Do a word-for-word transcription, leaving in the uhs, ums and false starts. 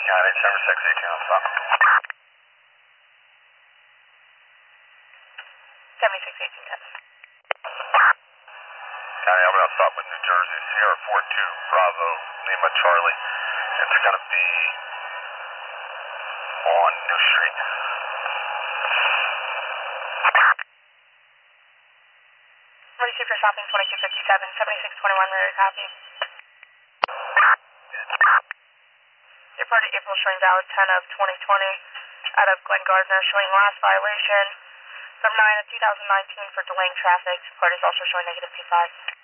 Got it, seven six eighteen on stop. seventy-six eighteen, ten. County, I'm going to stop with New Jersey, Sierra four two, Bravo, Lima, Charlie. It's going to be on New Street. Receive for shopping twenty-two fifty-seven, seventy-six twenty-one, ready copy. Departed April showing valid ten of twenty twenty out of Glen Gardner, showing last violation from nine of two thousand nineteen for delaying traffic. Departed is also showing negative two five.